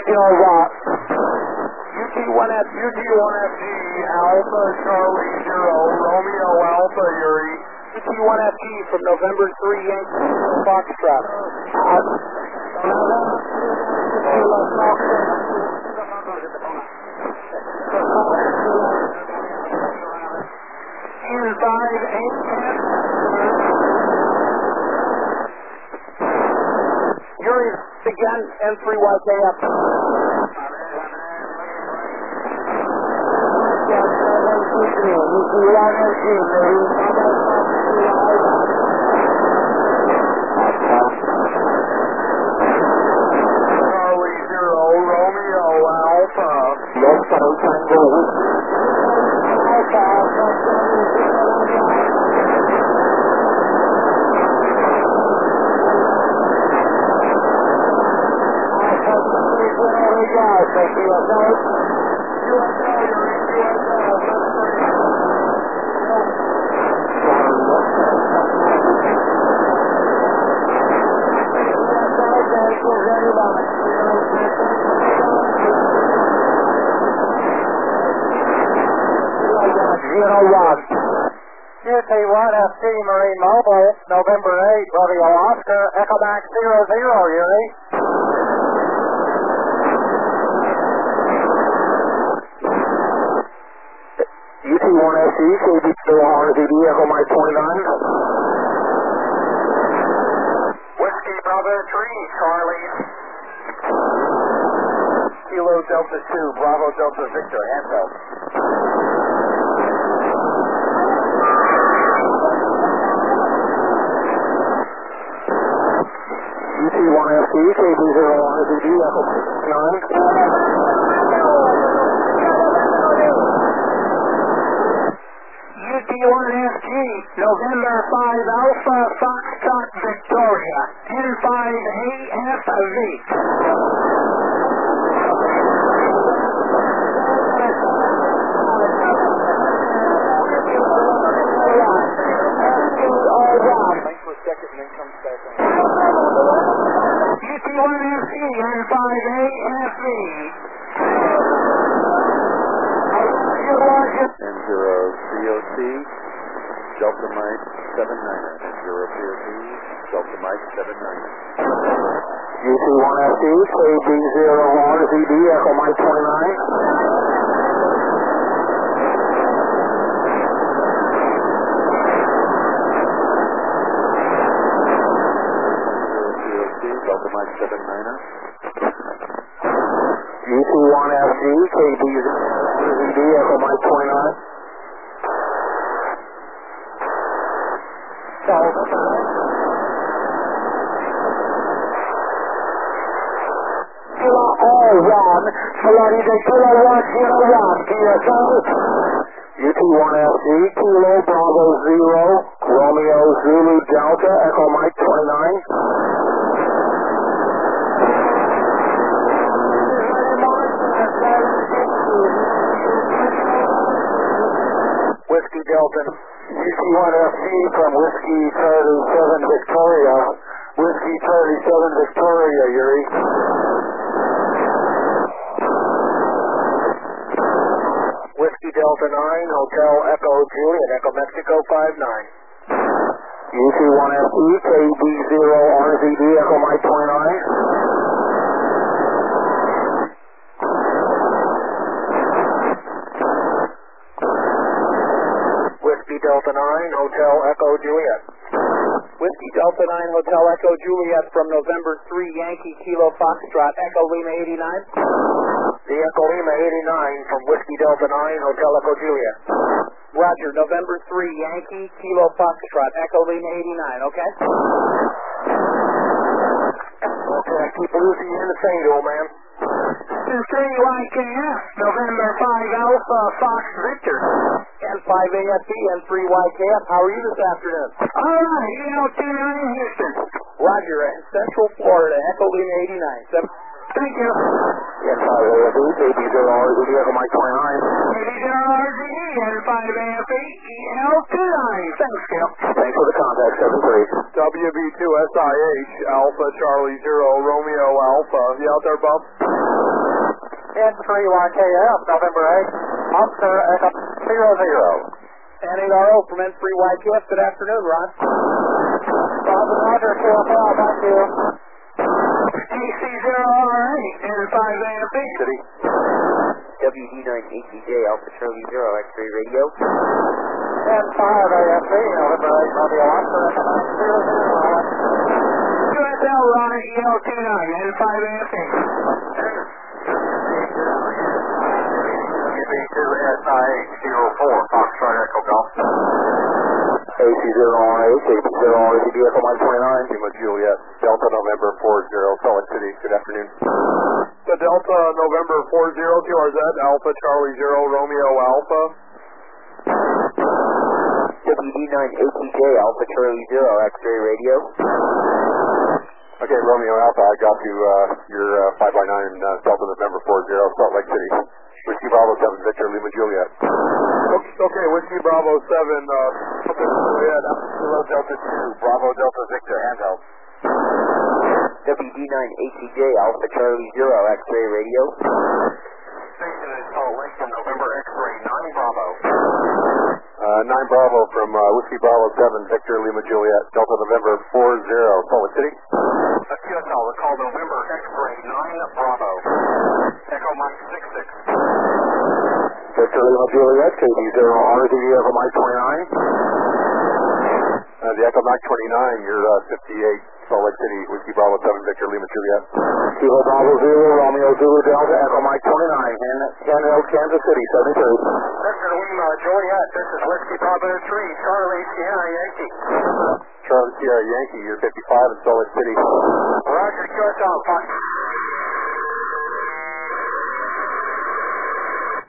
Rock. UT1FG, Alpha Charlie 0, Romeo Alpha Yuri. UT1FG from November 3 Yankee Foxtrot. Yuri again, N3YKF. Charlie 0, Romeo Alpha. UT1 FG Marine Mobile, November 8, Romeo Oscar, Echo Max 00, Yuri. UT1 FG, KB0RZD, Echo Mike 29. Whiskey Bravo 3, Charlie. Kilo Delta 2, Bravo Delta Victor, hands UT1 FG, KB0RZD, Echo Mike 29. UT1FG, November 5 Alpha Foxtrot Victoria, N5AFV. UT1FG, N5AFV. N0 COC, Delta Mike 79er. N0 COC, Delta Mike 79er. UT1 FG, KB0RZD, Echo Mike 29. Delta Mike 79er. UT1 FG, KB0RZD, Echo Mike 29. UT1 FG, Kilo Bravo 0, Romeo Zulu Delta, Echo Mike 29. Whiskey Delta, UT1 FG from Whiskey Charlie 7 Victoria, Whiskey Charlie 7 Victoria, Yuri. Whiskey Delta 9, Hotel Echo Juliet, Echo Mexico 59. UT1 FG, KB0RZD, Echo Mike 29. Delta 9, Hotel Echo Juliet. Whiskey Delta 9, Hotel Echo Juliet from November 3, Yankee Kilo Foxtrot, Echo Lima 89. The Echo Lima 89 from Whiskey Delta 9, Hotel Echo Juliet. Roger, November 3, Yankee Kilo Foxtrot, Echo Lima 89, okay? Okay, I keep losing you in the fade, old man. 3YKF, November 5 Alpha Fox Victor. N5AFB, N3YKF, how are you this afternoon? Alright, EL29 Houston. Roger, Central Florida, Echo Lima 89. Thank you. N5AFB, KB0RZD, Echo Mike 29. KB0RZD, N5AFB, EL29. Thanks, Gil. Thanks for the contact, 7-3. WB2SIH, Alpha Charlie 0, Romeo Alpha. You out there, Bob? in 3YKF, November 8th, Oscar Echo 00. And 8RO from N3YKF, good afternoon, Ron. Roger, QFL, thank you. TC0R8 and 5AFB. City. WD9ATJ, Alpha Charlie 0, X-ray radio. And 5AFB, November 8th, Romeo Oscar Echo 900. QSL, Ron, EL29 and 5AFB. UB2SIH04, Foxtrot Echo Golf. AC0R8, AC0R8, Echo Mike 29. Lima Juliet, Delta November 40, Salt Lake City. Good afternoon. The Delta November 40 QRZ, Alpha Charlie 0, Romeo Alpha. WD9ATJ, Alpha Charlie 0, X-ray radio. Okay, Romeo Alpha, I got you, your 5x9 Delta November 40, Salt Lake City. Whiskey Bravo 7, Victor Lima Juliet. Okay, Whiskey Bravo 7, Delta Juliet, Kilo Delta 2, Bravo Delta Victor, handheld. WD9ATJ, Alpha Charlie 0, X-ray radio. Station is Salt Lake from November X-ray 9 Bravo. 9 Bravo from Whiskey Bravo 7, Victor Lima Juliet, Delta November 40, Salt Lake City. QSL, recall November X-ray 9 Bravo. Echo Mike 66. Victor Lima Juliet, KD0R, Echo Mike 29. The Echo Mike 29, you're 58, Salt Lake City, Whiskey Bravo 7, Victor Lima Juliet. Kilo Bravo 0, Romeo Zulu Delta, Echo Mike 29, handheld Kansas City, 73. Victor Lima Juliet, this is Whiskey Bravo 3, Charlie Sierra Yankee. Charlie Sierra Yankee, you're 55 in Salt Lake City. Roger, QSL, Fox